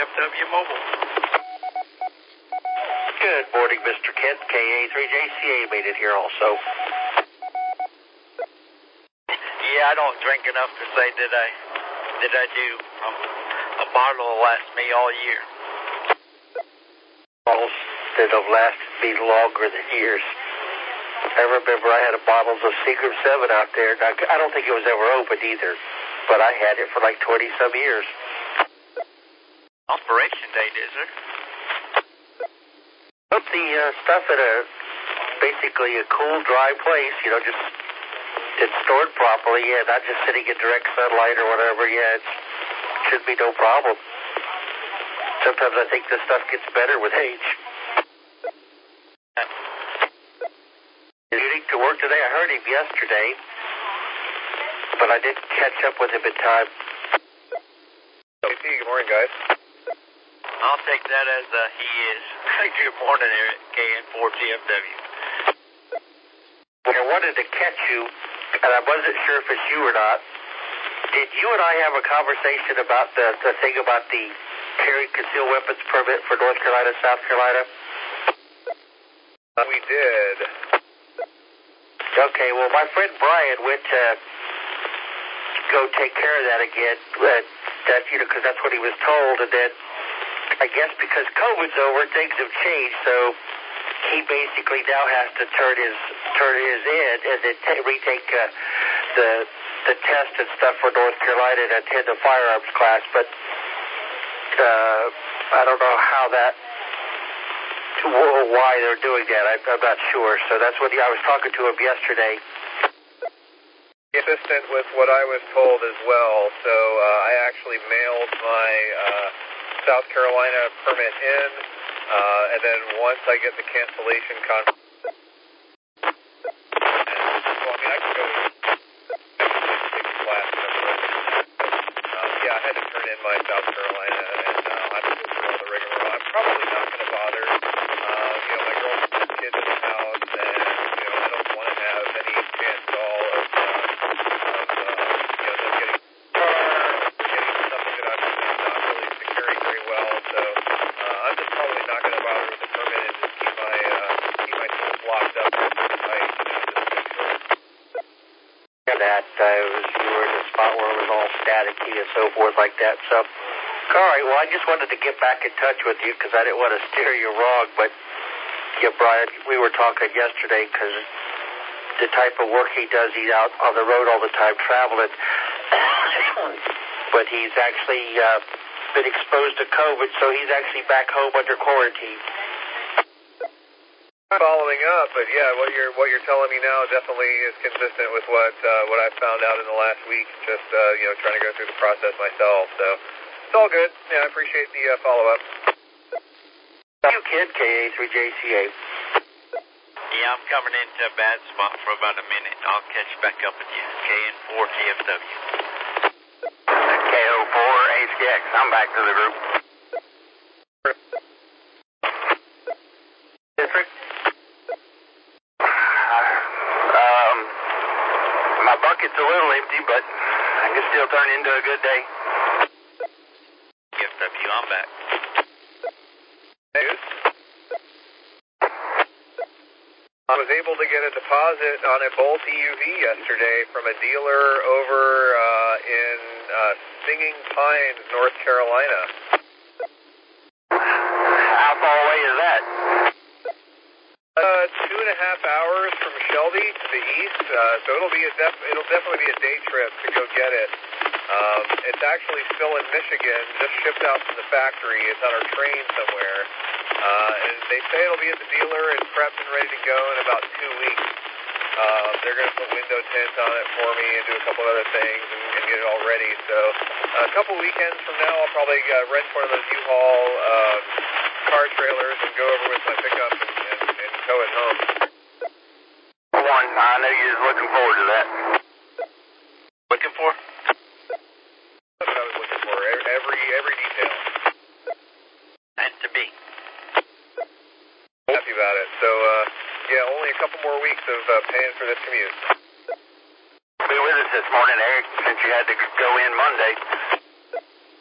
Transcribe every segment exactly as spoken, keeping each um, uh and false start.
F W Mobile. Good morning, Mister Kent. K A three J C A made it here also. Yeah, I don't drink enough to say that I that I do. Um, a bottle will last me all year. Bottles that have lasted me longer than years. I remember I had a bottle of Seagram seven out there. Now, I don't think it was ever opened either, but I had it for like twenty some years. Operation date, is there? Put the uh, stuff in a basically a cool, dry place. You know, just it's stored properly. Yeah, not just sitting in direct sunlight or whatever. Yeah, it should be no problem. Sometimes I think this stuff gets better with age. Heading to work today. I heard him yesterday, but I didn't catch up with him in time. Hey, P, good morning, guys. I'll take that as uh, he is. Good morning here at K N four T F W. I wanted to catch you, and I wasn't sure if it's you or not. Did you and I have a conversation about the, the thing about the carry concealed weapons permit for North Carolina, South Carolina? We did. Okay, well, my friend Brian went to go take care of that again. Uh, that, you know, because that's what he was told, and then I guess because COVID's over, things have changed, so he basically now has to turn his turn his in and then t- retake uh, the the test and stuff for North Carolina and attend the firearms class. But uh, I don't know how that, why they're doing that. I, I'm not sure. So that's what he, I was talking to him yesterday. Consistent with what I was told as well. So uh, I actually mailed my uh, South Carolina permit in, uh, and then once I get the cancellation con- well, I mean, I can go to take class. Uh, yeah, I had to turn in my South Carolina, and uh, I have to go through all the rigmarole. I'm probably not going to bother. Uh, you know, my girlfriend has kids in the house, and you know, I don't want to have any chance at all of, uh, of uh, you know, them getting getting something that I'm not really securing very well. So uh, I'm just probably not going to bother with the permit and just keep my uh, keep my tools locked up and tight, you know, just to make sure. That uh, was, you were in a spot where it was all staticky and so forth like that. So, all right, well, I just wanted to get back in touch with you because I didn't want to steer you wrong. But, yeah, Brian, we were talking yesterday because the type of work he does, he's out on the road all the time traveling. But he's actually uh, been exposed to COVID, so he's actually back home under quarantine. Following up, but yeah, what you're what you're telling me now definitely is consistent with what uh, what I found out in the last week. Just uh, you know, trying to go through the process myself. So it's all good. Yeah, I appreciate the uh, follow up. You kid, K A three J C A. Yeah, I'm coming into a bad spot for about a minute. I'll catch back up with you. K N four T F W. K O four H K X. I'm back to the group. District? Um, my bucket's a little empty, but I can still turn into a good day. T F W, I'm back. News. I was able to get a deposit on a Bolt E U V yesterday from a dealer over uh, in uh, Singing Pines, North Carolina. How far away is that? Uh, two and a half hours from Shelby to the east, uh, so it'll be a def- it'll definitely be a day trip to go get it. Um, it's actually still in Michigan, just shipped out from the factory. It's on our train somewhere, uh, and they say it'll be at the dealer and prepped and ready to go in about two weeks. Um, they're going to put window tint on it for me and do a couple other things and, and get it all ready. So uh, a couple weekends from now, I'll probably uh, rent one of those U-Haul um, car trailers and go over with my pickup and, and, and tow it home. One, I know you're looking forward to that. Looking for? That's what I was looking for, every every detail. And to be. Happy about it. So, uh, yeah, only a couple more weeks of uh, paying for this commute. Be with us this morning, Eric, since you had to go in Monday.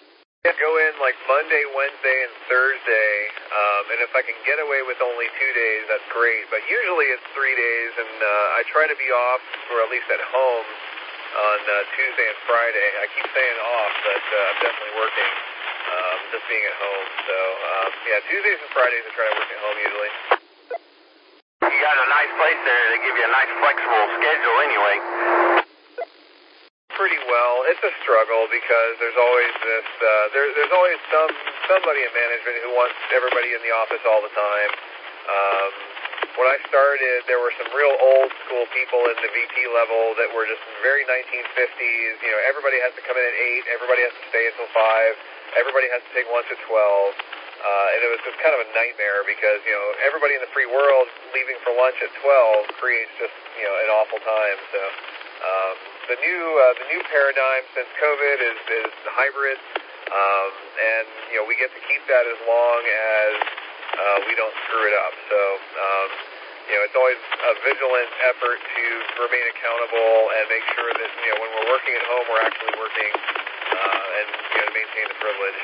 Go in like Monday, Wednesday, and Thursday, um, and if I can get away with only two days, that's great. But usually it's three days, and uh, I try to be off, or at least at home, on uh, Tuesday and Friday. I keep saying off, but uh, I'm definitely working, um, just being at home. So, um, yeah, Tuesdays and Fridays I try to work at home usually. You got a nice place there. They give you a nice flexible schedule anyway. Pretty well. It's a struggle because there's always this, uh, there, there's always some somebody in management who wants everybody in the office all the time. Um, when I started, there were some real old school people in the V P level that were just very nineteen fifties. You know, everybody has to come in at eight. Everybody has to stay until five. Everybody has to take lunch at twelve. Uh, and it was just kind of a nightmare because, you know, everybody in the free world leaving for lunch at twelve creates just, you know, an awful time. So, um, the new, uh, the new paradigm since COVID is, is hybrid. Um, and, you know, we get to keep that as long as, uh, we don't screw it up. So, um, you know, it's always a vigilant effort to remain accountable and make sure that, you know, when we're working at home, we're actually working, uh, and, you know, to maintain the privilege.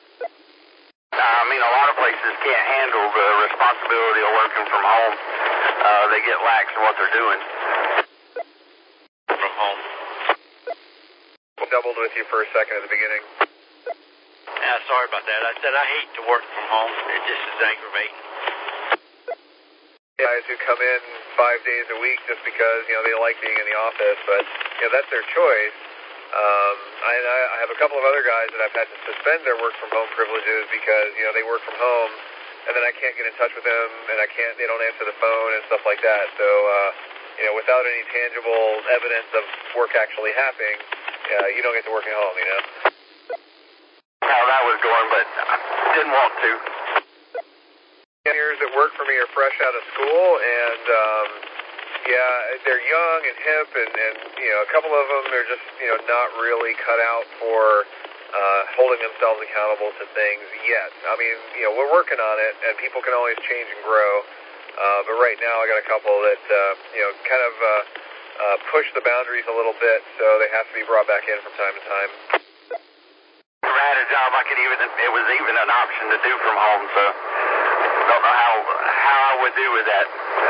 I mean, a lot of places can't handle the responsibility of working from home. Uh, they get lax in what they're doing. From home. Doubled with you for a second at the beginning. Yeah, sorry about that. I said I hate to work from home. It just is aggravating. Guys who come in five days a week just because, you know, they like being in the office, but, you know, that's their choice. Um, I, I have a couple of other guys that I've had to suspend their work from home privileges because, you know, they work from home and then I can't get in touch with them and I can't, they don't answer the phone and stuff like that. So, uh, you know, without any tangible evidence of work actually happening, uh, you don't get to work at home, you know? How that was going, but I didn't want to. Engineers that work for me are fresh out of school, and um, yeah, they're young and hip, and, and you know, a couple of them they're just you know not really cut out for uh, holding themselves accountable to things yet. I mean, you know, we're working on it, and people can always change and grow. Uh, but right now, I got a couple that uh, you know kind of uh, uh, push the boundaries a little bit, so they have to be brought back in from time to time. If I had a job, I could even it was even an option to do from home, so. Don't know how how I would do with that.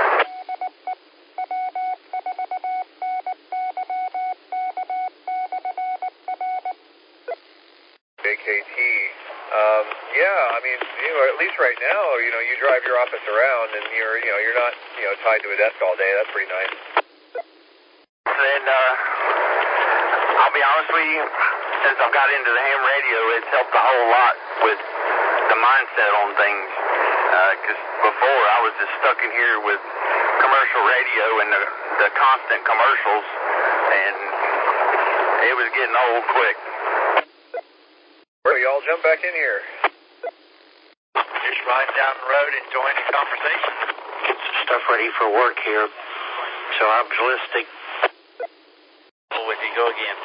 A K T. Um, yeah, I mean, you know, at least right now, you know, you drive your office around and you're, you know, you're not, you know, tied to a desk all day. That's pretty nice. And uh, I'll be honest with you, since I've got into the ham radio, it's helped a whole lot with the mindset on things. Because uh, before I was just stuck in here with commercial radio and the, the constant commercials, and it was getting old quick. Well, y'all jump back in here. Just riding down the road, enjoying the conversation. Get some stuff ready for work here, so I'm listening. Oh, with you go again.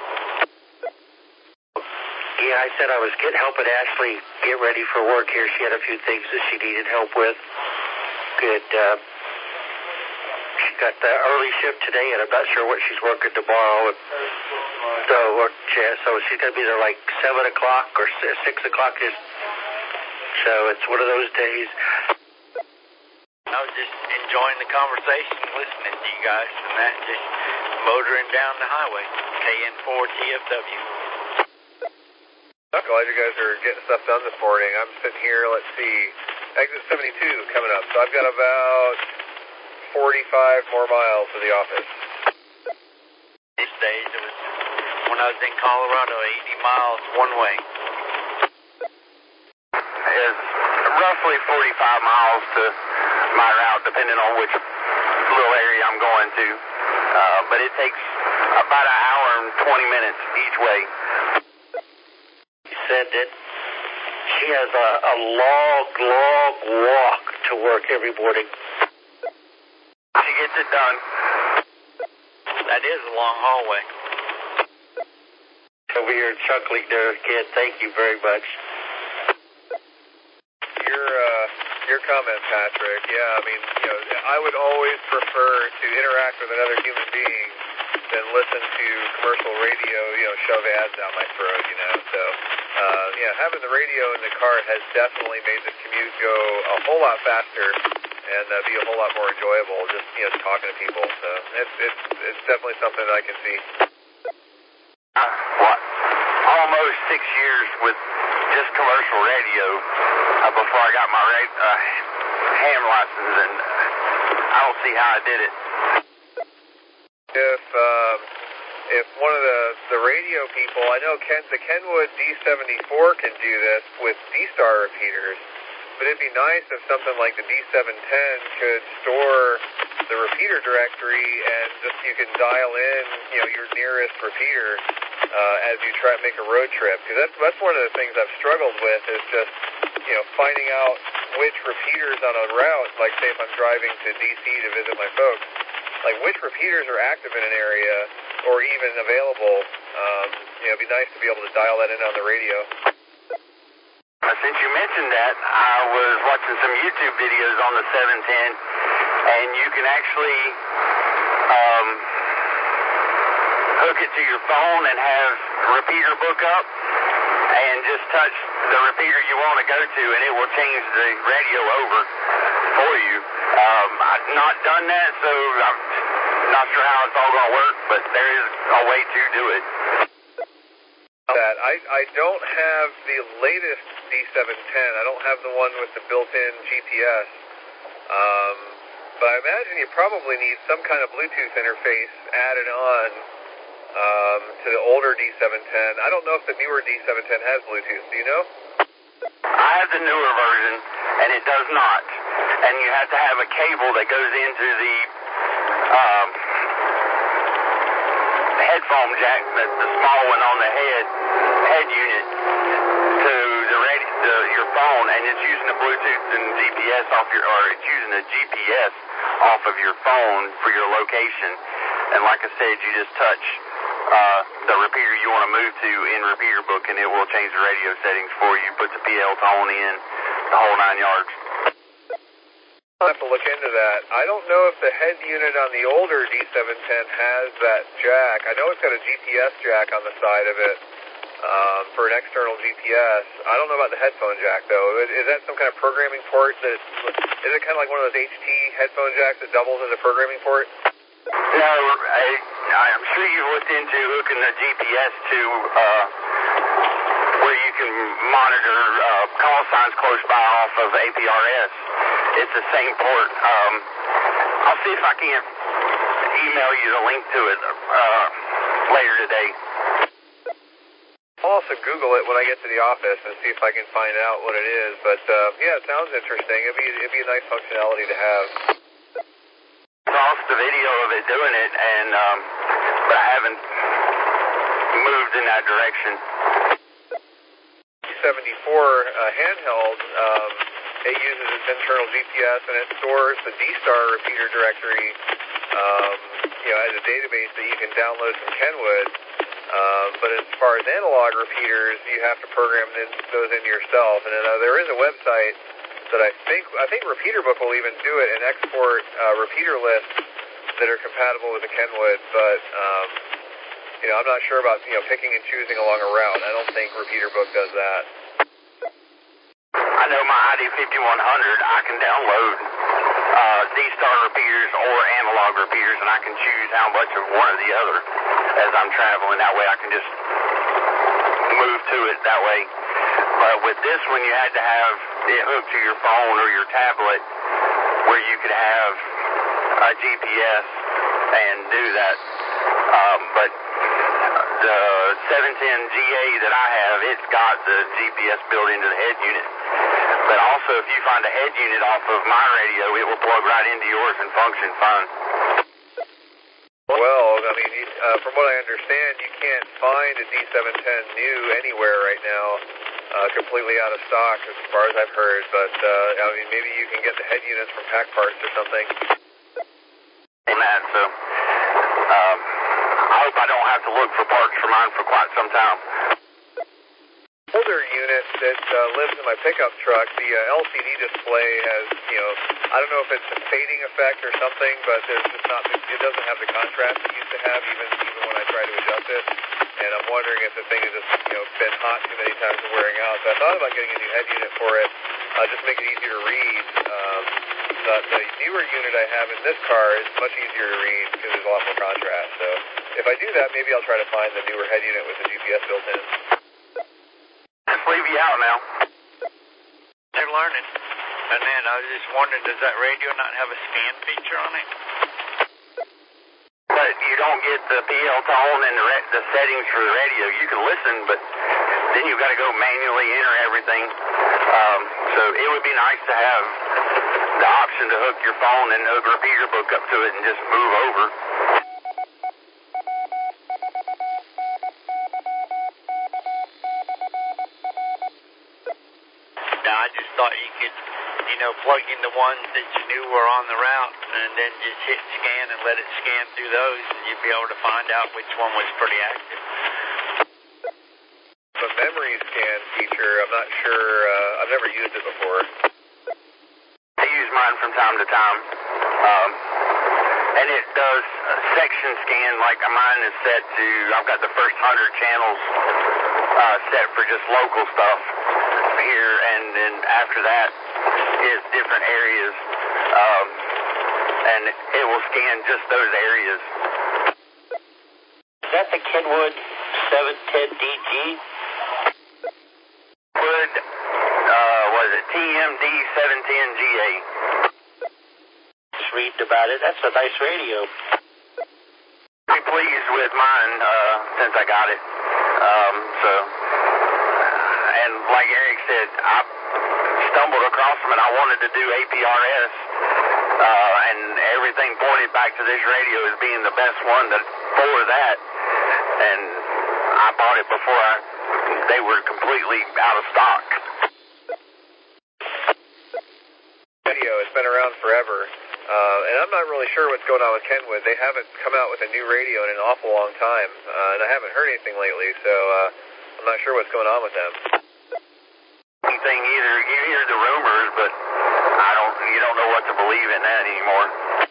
Yeah, I said I was getting helping Ashley get ready for work here. She had a few things that she needed help with. Good. Uh, she got the early shift today, and I'm not sure what she's working tomorrow. So, yeah, so she's going to be there like seven o'clock or six o'clock. So it's one of those days. I was just enjoying the conversation, listening to you guys, and that just motoring down the highway, K N four T F W. I'm glad you guys are getting stuff done this morning. I'm sitting here, let's see, exit seventy-two coming up. So I've got about forty-five more miles to the office. These days, it was, when I was in Colorado, eighty miles one way. It's roughly forty-five miles to my route, depending on which little area I'm going to. Uh, but it takes about an hour and twenty minutes each way. Said that she has a, a long, long walk to work every morning. She gets it done. That is a long hallway. Over here chuckling there, kid. Thank you very much. Your uh, your comment, Patrick. Yeah, I mean, you know, I would always prefer to interact with another human being than listen to commercial radio, you know, shove ads down my throat, you know. So. uh, yeah, having the radio in the car has definitely made the commute go a whole lot faster and uh, be a whole lot more enjoyable. Just you know, talking to people. So it's it's it's definitely something that I can see. Uh, what? Almost six years with just commercial radio uh, before I got my ra- uh, ham license, and I don't see how I did it. If um, if one of the, the radio people, I know Ken, the Kenwood D seventy-four can do this with D-Star repeaters, but it'd be nice if something like the D seven ten could store the repeater directory and just you can dial in, you know, your nearest repeater uh, as you try to make a road trip. Because that's, that's one of the things I've struggled with is just, you know, finding out which repeaters on a route, like say if I'm driving to D C to visit my folks, like which repeaters are active in an area or even available. Um, you know, it'd be nice to be able to dial that in on the radio. Uh, since you mentioned that, I was watching some YouTube videos on the seven ten, and you can actually um, hook it to your phone and have repeater book up and just touch the repeater you want to go to, and it will change the radio over for you. Um, I've not done that, so I'm not sure how it's all going to work, but there is a way to do it. That I, I don't have the latest D seven ten. I don't have the one with the built-in G P S. Um, but I imagine you probably need some kind of Bluetooth interface added on um, to the older D seven ten. I don't know if the newer D seven ten has Bluetooth. Do you know? I have the newer version, and it does not. And you have to have a cable that goes into the um, headphone jack, the, the small one on the head head unit, to the radio, the, your phone, and it's using the Bluetooth and G P S off your, or it's using the G P S off of your phone for your location. And like I said, you just touch uh, the repeater you want to move to in repeater book, and it will change the radio settings for you. Put the P L tone in, the whole nine yards. I'll have to look into that. I don't know if the head unit on the older D seven ten has that jack. I know it's got a G P S jack on the side of it um, for an external G P S. I don't know about the headphone jack, though. Is that some kind of programming port? That is it kind of like one of those H T headphone jacks that doubles as a programming port? No, I, I'm sure you've looked into hooking the G P S to uh, where you can monitor uh, call signs close by off of A P R S. It's the same port. Um, I'll see if I can't email you the link to it uh, later today. I'll also Google it when I get to the office and see if I can find out what it is. But uh, yeah, it sounds interesting. It'd be it'd be a nice functionality to have. I saw the video of it doing it, and um, but I haven't moved in that direction. D seventy-four uh, handheld. Um, It uses its internal G P S and it stores the D-Star repeater directory, um, you know, as a database that you can download from Kenwood. Um, but as far as analog repeaters, you have to program in, those in yourself. And uh, there is a website that I think I think Repeater Book will even do it and export uh, repeater lists that are compatible with the Kenwood. But um, you know, I'm not sure about you know picking and choosing along a route. I don't think Repeater Book does that. I know my I D fifty-one hundred, I can download uh, D-Star repeaters or analog repeaters, and I can choose how much of one or the other as I'm traveling. That way I can just move to it that way. But with this one, you had to have it hooked to your phone or your tablet where you could have a G P S and do that. Um, but the seven ten G A that I have, it's got the G P S built into the head unit. But also, if you find a head unit off of my radio, it will plug right into yours and function fine. Well, I mean, uh, from what I understand, you can't find a D seven ten new anywhere right now, uh, completely out of stock as far as I've heard. But, uh, I mean, maybe you can get the head units from Pack Parts or something. Amen. So, um, I hope I don't have to look for parts for mine for quite some time. Older unit that uh, lives in my pickup truck, the uh, L C D display has, you know, I don't know if it's a fading effect or something, but there's just not, it doesn't have the contrast it used to have even, even when I try to adjust it, and I'm wondering if the thing has just, you know, been hot too many times and wearing out. So I thought about getting a new head unit for it, uh, just to make it easier to read. Um, the, the newer unit I have in this car is much easier to read because there's a lot more contrast. So if I do that, maybe I'll try to find the newer head unit with the G P S built in. Just leave you out now. You're learning. And then I was just wondering, does that radio not have a scan feature on it? But you don't get the P L tone and the, re- the settings for the radio. You can listen, but then you've got to go manually enter everything. Um, so it would be nice to have the option to hook your phone and hook a repeater book up to it and just move over. Now, I just thought you could, you know, plug in the ones that you knew were on the route and then just hit scan and let it scan through those, and you'd be able to find out which one was pretty active. The memory scan feature, I'm not sure, uh, I've never used it before. I use mine from time to time. Um, and it does a section scan, like mine is set to, I've got the first one hundred channels uh, set for just local stuff here, and then after that is different areas, um, and it will scan just those areas. Is that the Kenwood seven ten D G? Wood, uh, was it T M D seven ten G A? Just reading about it. That's a nice radio. Pretty pleased with mine uh, since I got it. Um, so, and like Eric said, I stumbled across them and I wanted to do A P R S, uh, and everything pointed back to this radio as being the best one that, for that. And I bought it before I, they were completely out of stock. Radio, it's been around forever, uh, and I'm not really sure what's going on with Kenwood. They haven't come out with a new radio in an awful long time, uh, and I haven't heard anything lately, so uh, I'm not sure what's going on with them. Anything either. You hear the rumors, but I don't. You don't know what to believe in that anymore.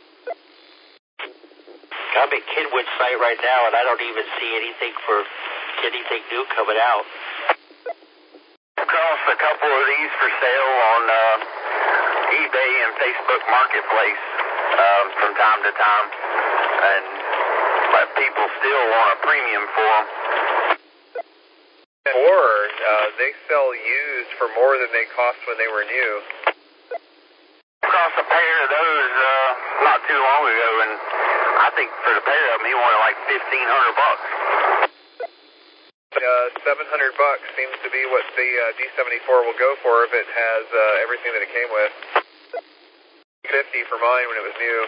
I'm at Kenwood site right now, and I don't even see anything for anything new coming out. Across a couple of these for sale on uh, eBay and Facebook Marketplace um, from time to time, and but people still want a premium for them. Or uh, they sell used for more than they cost when they were new. Across a pair of those uh, not too long ago, and I think for the pair of them he wanted like fifteen hundred bucks. Uh, seven hundred bucks seems to be what the uh, D seventy-four will go for if it has uh, everything that it came with. fifty for mine when it was new.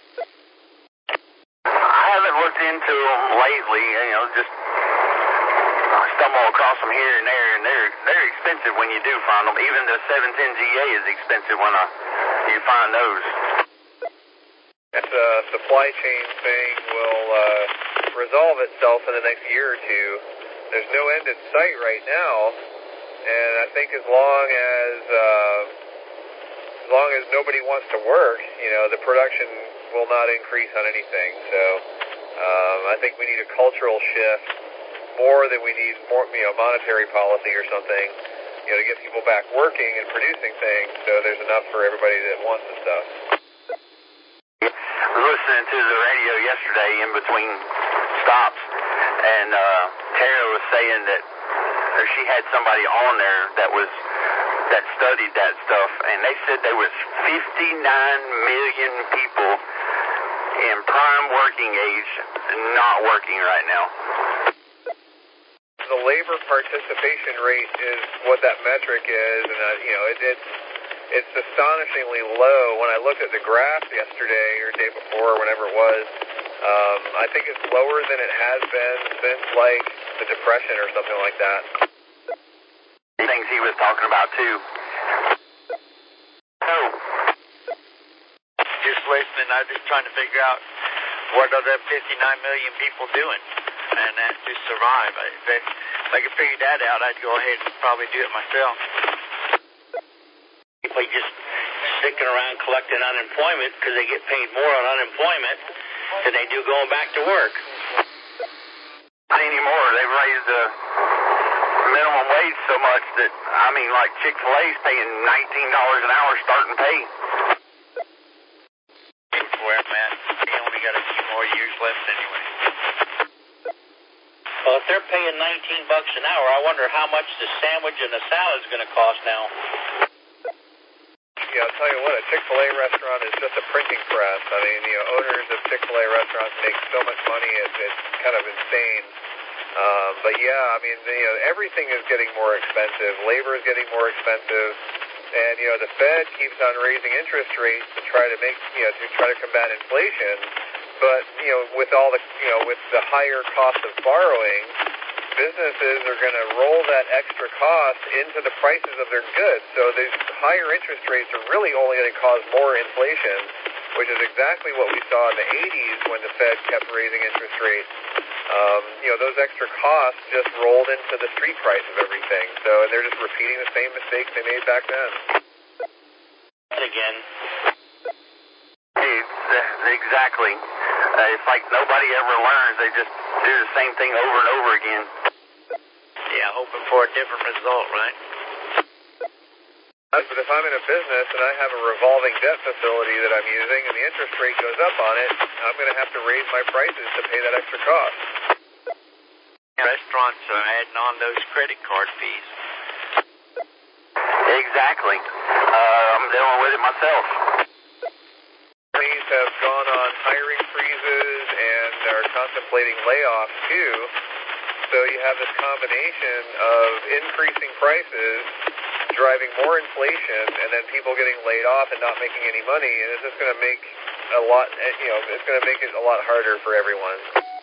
I haven't looked into them lately, you know, just I stumble across them here and there, and they're they're expensive when you do find them. Even the seven ten G A is expensive when I, you find those. That uh, supply chain thing will uh, resolve itself in the next year or two. There's no end in sight right now, and I think as long as uh, as long as nobody wants to work, you know, the production will not increase on anything. So um, I think we need a cultural shift more than we need more, you know, monetary policy or something, you know, to get people back working and producing things. So there's enough for everybody that wants the stuff. I was listening to the radio yesterday in between stops, and uh, Tara was saying that or she had somebody on there that was that studied that stuff, and they said there was fifty-nine million people in prime working age not working right now. The labor participation rate is what that metric is, and uh, you know it, it's it's astonishingly low. When I looked at the graph yesterday or day before, whenever it was, um, I think it's lower than it has been since like the Depression or something like that. Things he was talking about too. So, just listening, I was just trying to figure out what are the fifty-nine million people doing, and that to survive. If, it, if I could figure that out, I'd go ahead and probably do it myself. People just sticking around collecting unemployment because they get paid more on unemployment than they do going back to work. where they've raised the minimum wage so much that, I mean, like Chick-fil-A's paying nineteen dollars an hour starting pay. Where, man, they only got a few more years left anyway. Well, if they're paying nineteen bucks an hour, I wonder how much the sandwich and the salad's going to cost now. Yeah, I'll tell you what, a Chick-fil-A restaurant is just a printing press. I mean, you know, owners of Chick-fil-A restaurants make so much money, it's, it's kind of insane. Um, but yeah, I mean, you know, everything is getting more expensive. Labor is getting more expensive. And, you know, the Fed keeps on raising interest rates to try to make, you know, to try to combat inflation. But, you know, with all the, you know, with the higher cost of borrowing, businesses are going to roll that extra cost into the prices of their goods. So these higher interest rates are really only going to cause more inflation, which is exactly what we saw in the eighties when the Fed kept raising interest rates. Um, you know, those extra costs just rolled into the street price of everything. So and they're just repeating the same mistakes they made back then. Again. Hey, exactly. Uh, it's like nobody ever learns. They just do the same thing over and over again. Yeah, hoping for a different result, right? But if I'm in a business and I have a revolving debt facility that I'm using and the interest rate goes up on it, I'm going to have to raise my prices to pay that extra cost. Restaurants are adding on those credit card fees. Exactly. Uh, I'm dealing with it myself. Companies have gone on hiring freezes and are contemplating layoffs too. So you have this combination of increasing prices, driving more inflation, and then people getting laid off and not making any money, and it's just going to make a lot, you know, it's going to make it a lot harder for everyone.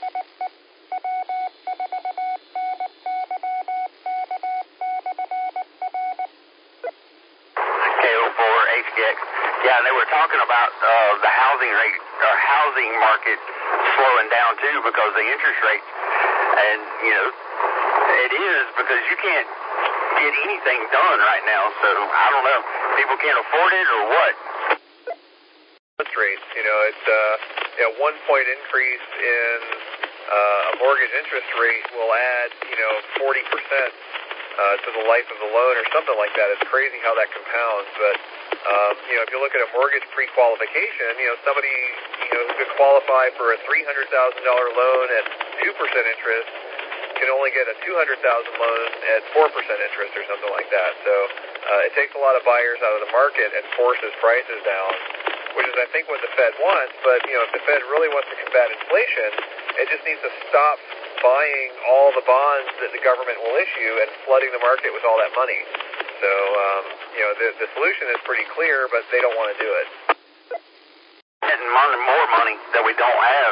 K O four H K X. Yeah, and they were talking about uh, the housing rate or housing market slowing down too because of the interest rates. And, you know, it is because you can't get anything done right now. So, I don't know. People can't afford it or what? Interest rates, you know, it's uh, you know, one point increase in uh, a mortgage interest rate will add, you know, forty percent uh, to the life of the loan or something like that. It's crazy how that compounds. But, um, you know, if you look at a mortgage pre-qualification, you know, somebody, you know, who could qualify for a three hundred thousand dollars loan at two percent interest can only get a two hundred thousand dollars loan at four percent interest or something like that. So uh, it takes a lot of buyers out of the market and forces prices down, which is, I think, what the Fed wants. But, you know, if the Fed really wants to combat inflation, it just needs to stop buying all the bonds that the government will issue and flooding the market with all that money. So, um, you know, the, the solution is pretty clear, but they don't want to do it. Getting more money that we don't have.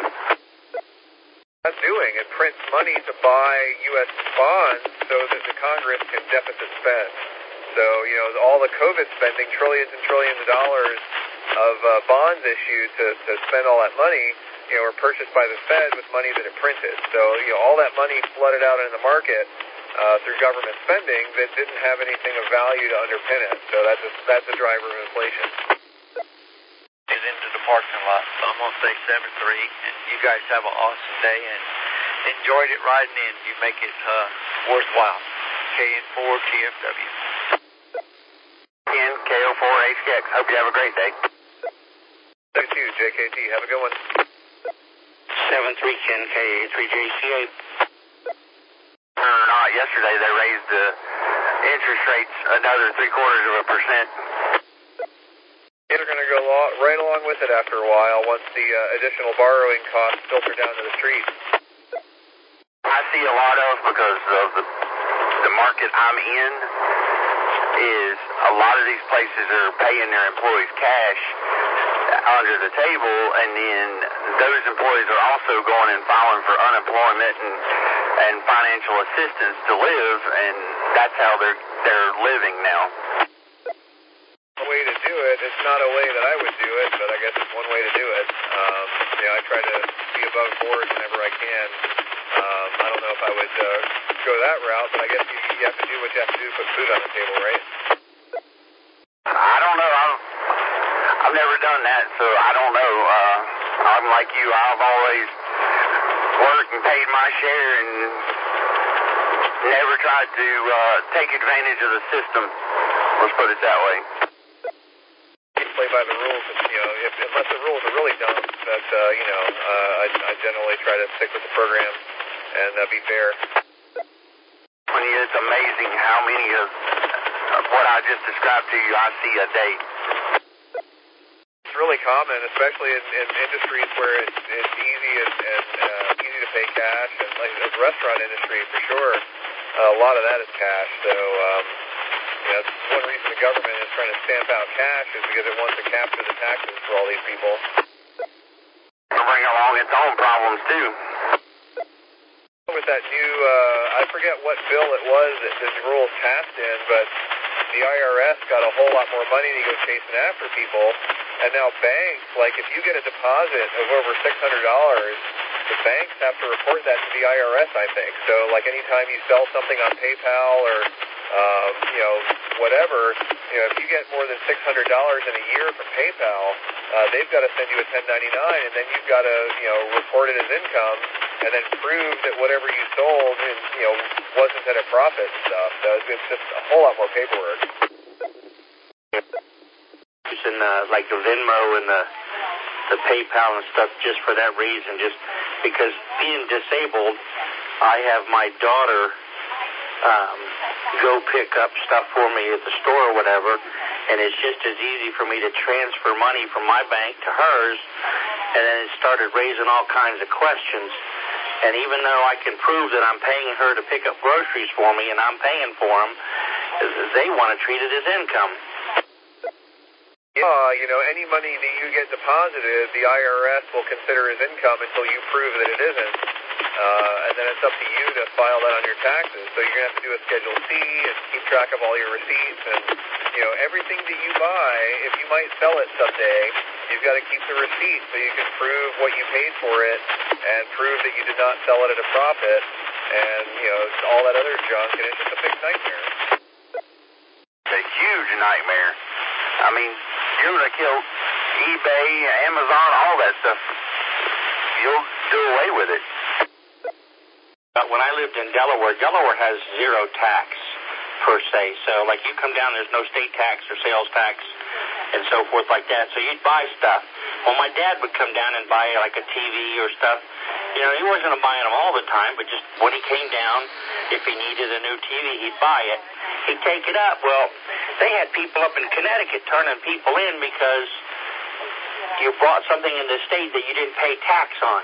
That's doing. It prints money to buy U S bonds so that the Congress can deficit spend. So, you know, all the COVID spending, trillions and trillions of dollars of uh, bonds issued to, to spend all that money, you know, were purchased by the Fed with money that it printed. So, you know, all that money flooded out into the market uh, through government spending that didn't have anything of value to underpin it. So that's a, that's a driver of inflation. Get into the parking lot. So I'm going to say seven three, and you guys have an awesome day and enjoyed it riding in. You make it uh, worthwhile. K N four T F W. Again, K O four H K X. Hope you have a great day. Thank you, J K T. Have a good one. seven three Ken K three J C eight. Or not, yesterday they raised the interest rates another three quarters of a percent. They're going to go lo- right along with it after a while once the uh, additional borrowing costs filter down to the street. I see a lot of, because of the, the market I'm in, is a lot of these places are paying their employees cash under the table, and then those employees are also going and filing for unemployment and, and financial assistance to live, and that's how they're, they're living now. A way to do it. It's not a way that I would do it, but I guess it's one way to do it. Um, you know, I try to be above board whenever I can. Um, I don't know if I would uh, go that route, but I guess you, you have to do what you have to do to put food on the table, right? I don't know. I've, I've never done that, so I don't know. Uh, I'm like you. I've always worked and paid my share and never tried to uh, take advantage of the system. Let's put it that way. Play by the rules, you know, if, unless the rules are really dumb, but, uh, you know, uh, I, I generally try to stick with the program and uh, be fair. It's amazing how many of, of what I just described to you I see a day. It's really common, especially in, in industries where it's, it's easy and, and uh, easy to pay cash, and like the restaurant industry for sure, uh, a lot of that is cash. So, um, you know, one reason the government is trying to stamp out cash is because it wants to capture the taxes for all these people. It'll bring along its own problems too. With that new, uh, I forget what bill it was that this rules passed in, but the I R S got a whole lot more money to go chasing after people, and now banks, like if you get a deposit of over six hundred dollars, the banks have to report that to the I R S, I think. So like anytime you sell something on PayPal or, um, you know, whatever, you know, if you get more than six hundred dollars in a year from PayPal, uh, they've got to send you a ten ninety-nine, and then you've got to, you know, report it as income, and then prove that whatever you sold, and, you know, wasn't at a profit and stuff. So it's just a whole lot more paperwork. Using uh, like the Venmo and the the PayPal and stuff just for that reason, just because being disabled, I have my daughter um, go pick up stuff for me at the store or whatever, and it's just as easy for me to transfer money from my bank to hers, and then it started raising all kinds of questions. And even though I can prove that I'm paying her to pick up groceries for me and I'm paying for them, they want to treat it as income. Uh, you know, any money that you get deposited, the I R S will consider as income until you prove that it isn't. Uh, and then it's up to you to file that on your taxes. So you're going to have to do a Schedule C and keep track of all your receipts. And, you know, everything that you buy, if you might sell it someday, you've got to keep the receipt so you can prove what you paid for it and prove that you did not sell it at a profit and, you know, all that other junk. And it's just a big nightmare. It's a huge nightmare. I mean, you're going to kill eBay, Amazon, all that stuff. You'll do away with it. But when I lived in Delaware, Delaware has zero tax per se. So, like, you come down, there's no state tax or sales tax and so forth like that. So you'd buy stuff. Well, my dad would come down and buy, like, a T V or stuff. You know, he wasn't buying them all the time, but just when he came down, if he needed a new T V, he'd buy it. He'd take it up. Well, they had people up in Connecticut turning people in because you bought something in the state that you didn't pay tax on.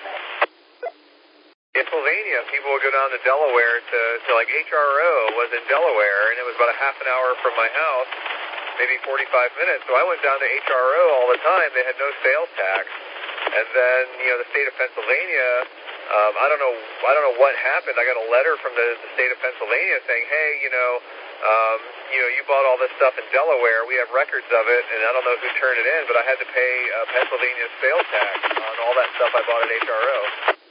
In Pennsylvania, people would go down to Delaware to, to like H R O was in Delaware, and it was about a half an hour from my house, maybe forty-five minutes. So I went down to H R O all the time. They had no sales tax. And then, you know, the state of Pennsylvania, um, I don't know, I don't know what happened. I got a letter from the, the state of Pennsylvania saying, hey, you know, um, you know, you bought all this stuff in Delaware. We have records of it, and I don't know who turned it in, but I had to pay uh, Pennsylvania's sales tax on all that stuff I bought at H R O.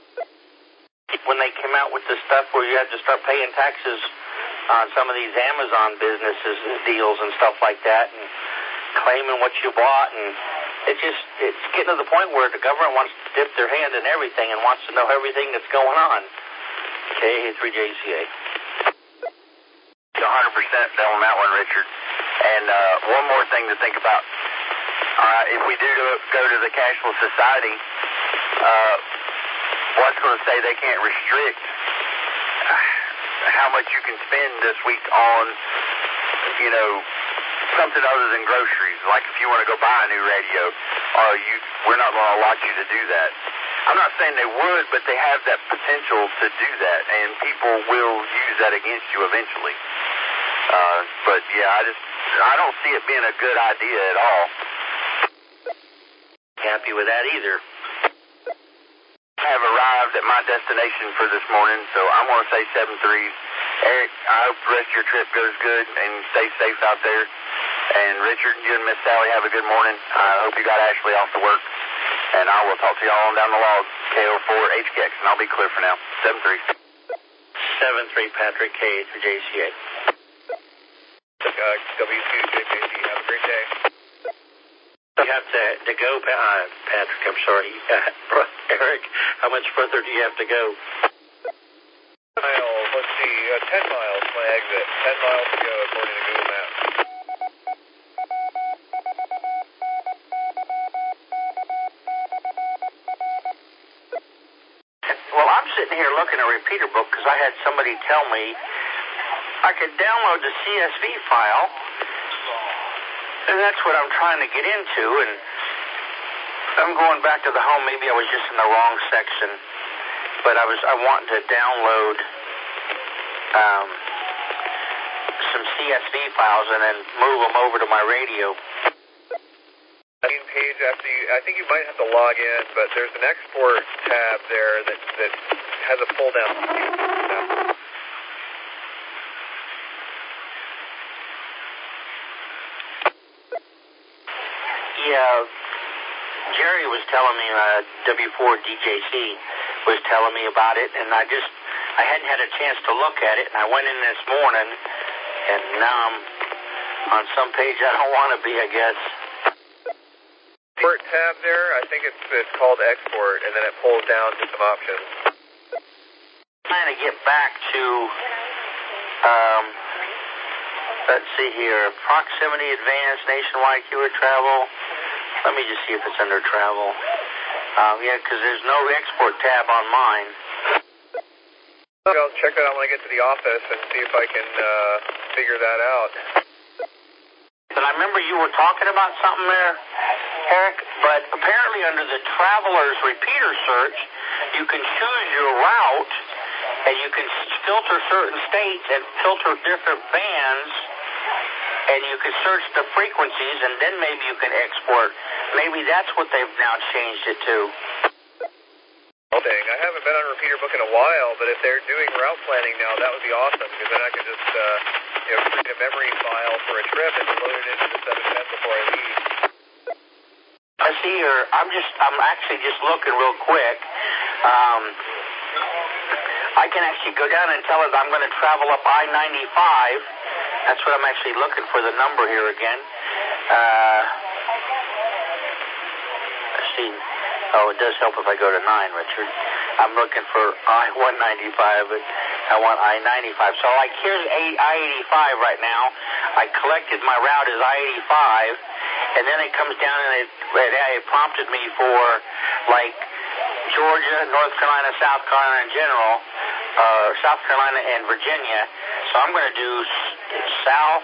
When they came out with the stuff where you had to start paying taxes on some of these Amazon businesses deals and stuff like that, and claiming what you bought, and it's just, it's getting to the point where the government wants to dip their hand in everything and wants to know everything that's going on. K A three J C A. one hundred percent on that one, Richard. And uh, one more thing to think about. All right, if we do go to the cashless society, uh, what's going to say they can't restrict how much you can spend this week on, you know, something other than groceries? Like if you want to go buy a new radio, uh, you, we're not going to allow you to do that. I'm not saying they would, but they have that potential to do that, and people will use that against you eventually. Uh, but yeah, I just, I don't see it being a good idea at all. Happy with that either. I have arrived at my destination for this morning, so I'm going to say seven three. Eric, I hope the rest of your trip goes good and stay safe out there. And Richard, you and Miss Sally have a good morning. I hope you got Ashley off to work. And I will talk to y'all on down the log, K O four H K X, and I'll be clear for now. seven three. seven three, Patrick, K A three J C A. Uh, W two J K C, have a great day. You have to, to go, uh, Patrick, I'm sorry. Eric, how much further do you have to go? Miles, let's see, uh, ten miles my exit. ten miles to go according to Google Maps. Well, I'm sitting here looking at Repeater Book because I had somebody tell me I could download the C S V file, and that's what I'm trying to get into, and I'm going back to the home. Maybe I was just in the wrong section, but I was I wanted to download um, some C S V files and then move them over to my radio. Main page after you, I think you might have to log in, but there's an export tab there that, that has a pull down. Yeah, Jerry was telling me, uh, W four D J C was telling me about it, and I just, I hadn't had a chance to look at it, and I went in this morning, and now I'm on some page I don't want to be, I guess. Export tab there, I think it's, it's called export, and then it pulls down to some options. Trying to get back to, um, let's see here, proximity, advanced, nationwide keyword travel. Let me just see if it's under travel. Um, yeah, because there's no export tab on mine. I'll check that out when I get to the office and see if I can uh, figure that out. But I remember you were talking about something there, Eric, but apparently under the traveler's repeater search, you can choose your route, and you can filter certain states and filter different bands, and you can search the frequencies, and then maybe you can export. Maybe that's what they've now changed it to. Thing. I haven't been on Repeater Book in a while, but if they're doing route planning now, that would be awesome, because then I could just uh, you know, create a memory file for a trip and load it into the seven ten before I leave. I see here, I'm just, I'm actually just looking real quick. Um, I can actually go down and tell it I'm going to travel up I ninety-five. That's what I'm actually looking for, the number here again. Uh, let's see. Oh, it does help if I go to nine, Richard. I'm looking for I one ninety-five, but I want I ninety-five. So, like, here's I eighty-five right now. I collected my route as I eighty-five, and then it comes down and it, it prompted me for, like, Georgia, North Carolina, South Carolina in general, uh, South Carolina and Virginia. So I'm going to do South.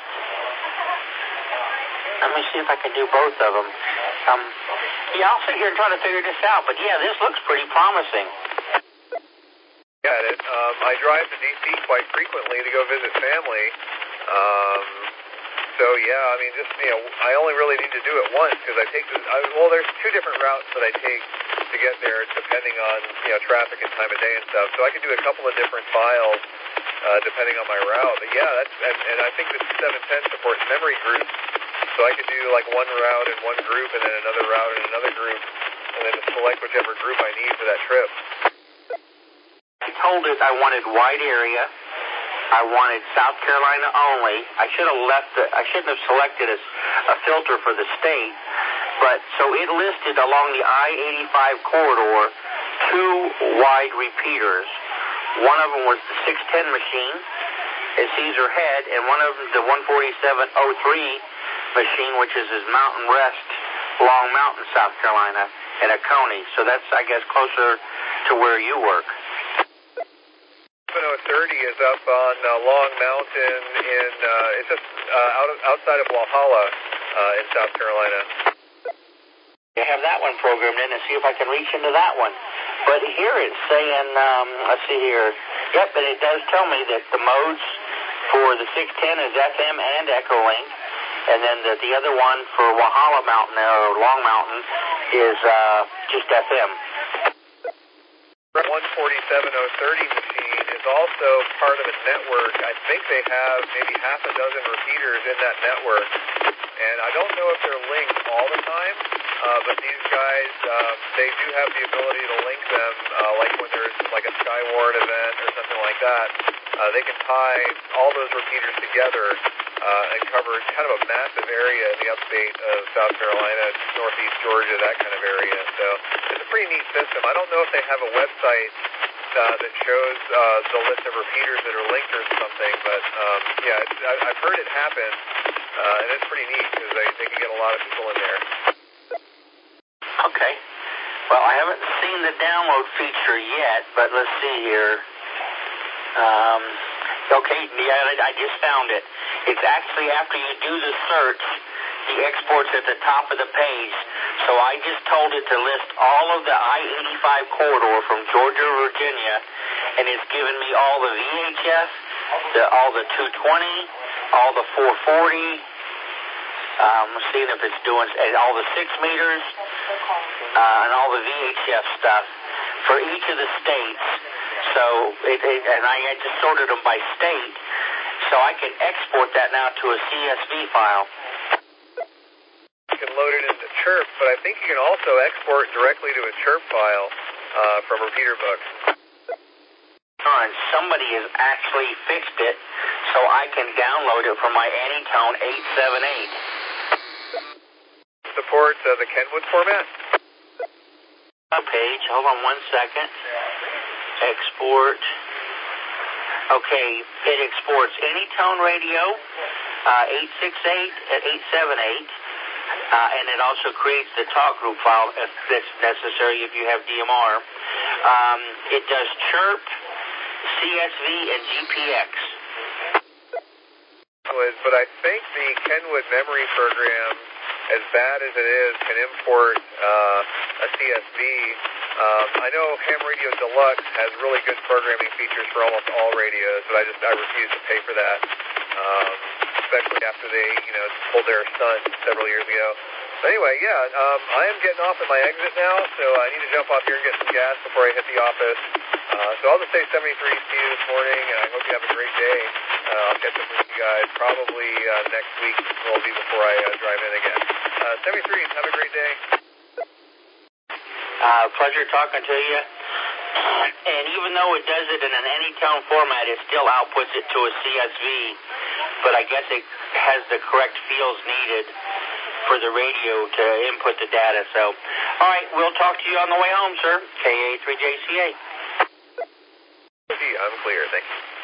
Let me see if I can do both of them. Um, yeah, I'll sit here and try to figure this out. But, yeah, this looks pretty promising. Got it. Um, I drive to D C quite frequently to go visit family. Um, so, yeah, I mean, just, you know, I only really need to do it once because I take the, I, well, there's two different routes that I take to get there depending on, you know, traffic and time of day and stuff. So I can do a couple of different files uh, depending on my route. But, yeah, that's, and, and I think the seven ten supports memory groups. So I could do like one route in one group and then another route in another group and then just select whichever group I need for that trip. I told it I wanted wide area. I wanted South Carolina only. I should have left the, I shouldn't have selected a, a filter for the state. But so it listed along the I eighty-five corridor two wide repeaters. One of them was the six ten machine at Caesar Head, and one of them the one forty-seven oh three machine, which is his Mountain Rest, Long Mountain, South Carolina, and a Coney. So that's, I guess, closer to where you work. seven oh thirty is up on uh, Long Mountain in, uh, it's just uh, out of, outside of Walhalla uh, in South Carolina. I have that one programmed in and see if I can reach into that one. But here it's saying, um, let's see here. Yep, and it does tell me that the modes for the six ten is F M and Echolink. And then the, the other one for Walhalla Mountain, or Long Mountain, is uh, just F M. one forty-seven oh thirty machine is also part of a network. I think they have maybe half a dozen repeaters in that network. And I don't know if they're linked all the time, uh, but these guys, uh, they do have the ability to link them, uh, like when there's like a Skyward event or something like that. Uh, they can tie all those repeaters together uh, and cover kind of a massive area in the upstate of South Carolina, northeast Georgia, that kind of area. So it's a pretty neat system. I don't know if they have a website uh, that shows uh, the list of repeaters that are linked or something, but um, yeah, it's, I, I've heard it happen, uh, and it's pretty neat because they, they can get a lot of people in there. Okay. Well, I haven't seen the download feature yet, but let's see here. Um, okay, yeah, I just found it. It's actually after you do the search, the export's at the top of the page. So I just told it to list all of the I eighty-five corridor from Georgia to Virginia, and it's given me all the V H F, the, all the two twenty, all the four forty, um, seeing if it's doing, and all the six meters, uh, and all the V H F stuff for each of the states. So, it, it, and I had just sorted them by state, so I can export that now to a C S V file. You can load it into Chirp, but I think you can also export directly to a Chirp file uh, from Repeater Books. And somebody has actually fixed it so I can download it from my Anytone eight seven eight. Supports uh, the Kenwood format? Page, hold on one second. Export. Okay, it exports Anytone radio, uh, eight six eight at eight seven eight. Uh, and it also creates the talk group file if that's necessary if you have D M R. Um, it does Chirp, C S V, and G P X. But I think the Kenwood memory program, as bad as it is, can import uh, a C S V. Um, I know Ham Radio Deluxe has really good programming features for almost all radios, but I just I refuse to pay for that. Um, especially after they, you know, pulled their stunt several years ago. But anyway, yeah, um, I am getting off at my exit now, so I need to jump off here and get some gas before I hit the office. Uh, so I'll just say seventy-three to you this morning, and I hope you have a great day. Uh, I'll catch up with you guys probably uh, next week, will be before I uh, drive in again. Uh, seventy-three, have a great day. Uh, pleasure talking to you. And even though it does it in an Anytone format, it still outputs it to a C S V. But I guess it has the correct fields needed for the radio to input the data. So, all right, we'll talk to you on the way home, sir. K A three J C A. I'm clear, thank you.